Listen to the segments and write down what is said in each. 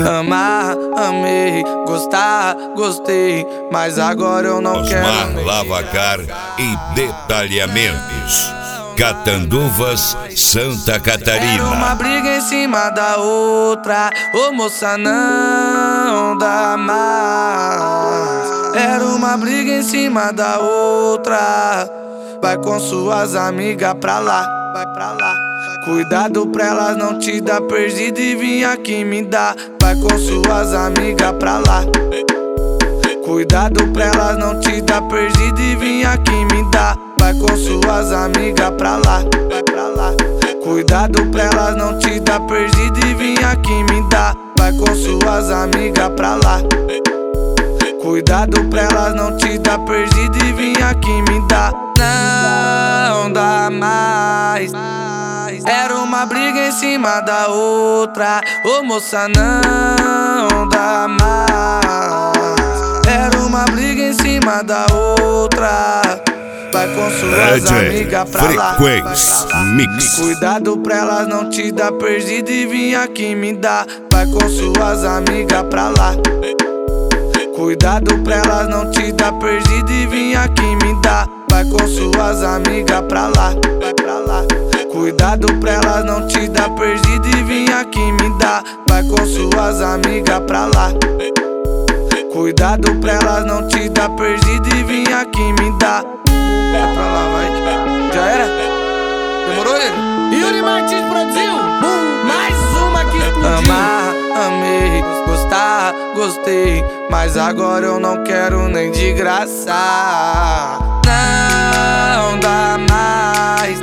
Amar, amei, gostar, gostei, mas agora eu não quero. Osmar Lavacar e Detalhamentos, Catanduvas, Santa Catarina. Era uma briga em cima da outra, ô moça, não dá mais. Era uma briga em cima da outra, vai com suas amigas pra lá, vai pra lá. Cuidado pra elas não te dar perdido e vim aqui me dar. Vai com suas amigas pra lá. Cuidado pra elas não te dar perdido e vim aqui me dar. Vai com suas amigas pra lá, vai pra lá. Cuidado pra elas não te dar perdido e vim aqui me dar. Vai com suas amigas pra lá. Cuidado pra elas não te dar perdido e vim aqui me dar. Não dá mais. Era uma briga em cima da outra, ô moça, não dá mais. Era uma briga em cima da outra, vai com suas amigas pra lá. Frequência Mix. Cuidado pra elas não te dar perdido e vim aqui me dar. Vai com suas amigas pra lá. Cuidado pra elas não te dar perdido e vim aqui me dar. Vai com suas amigas pra lá, vai pra lá. Cuidado pra elas não te dar perdido e vim aqui me dar. Vai com suas amigas pra lá. Cuidado pra elas não te dar perdido e vim aqui me dar. Vai pra lá, vai. Já era? Demorou, ele? Yuri Martins produziu mais uma que explodiu. Amar, amei, gostar, gostei, mas agora eu não quero nem de graça. Não dá mais.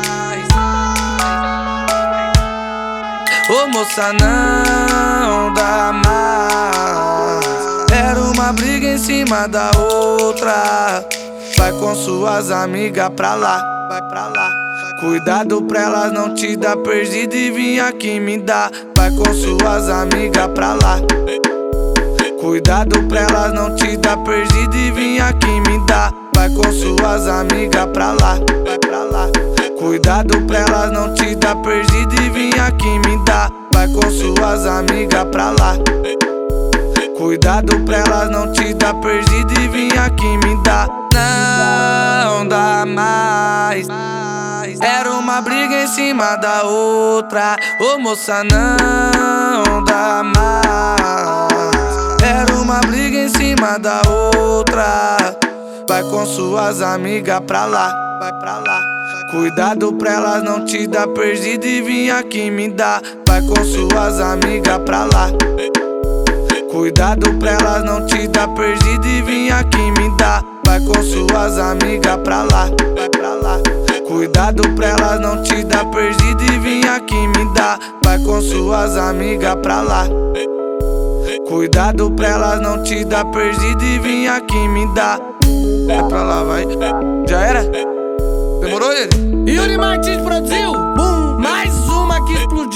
Ô moça, não dá mais. Era uma briga em cima da outra, vai com suas amigas pra lá, vai pra lá. Cuidado pra elas não te dar perdido e vim aqui me dar. Vai com suas amigas pra lá. Cuidado pra elas não te dar perdido e vim aqui me dar. Vai com suas amigas pra lá, vai pra lá. Cuidado pra elas não te dar perdido e vim aqui me dar. Vai com suas amigas pra lá. Cuidado pra elas não te dar perdido e vim aqui me dar. Não dá mais. Era uma briga em cima da outra, ô moça, não dá mais. Era uma briga em cima da outra, vai com suas amigas pra lá, vai pra lá. Cuidado pra elas não te dar perdido e vim aqui me dar. Vai com suas amigas pra lá. Cuidado pra elas não te dar perdido e vim aqui me dar. Vai com suas amigas pra lá, vai pra lá. Cuidado pra elas não te dar perdido e vim aqui me dar. Vai com suas amigas pra lá. Cuidado pra elas não te dar perdido e vim aqui me dar. Vai pra lá, vai. Já era? Demorou, ele? Yuri Martins produziu mais uma que explodiu.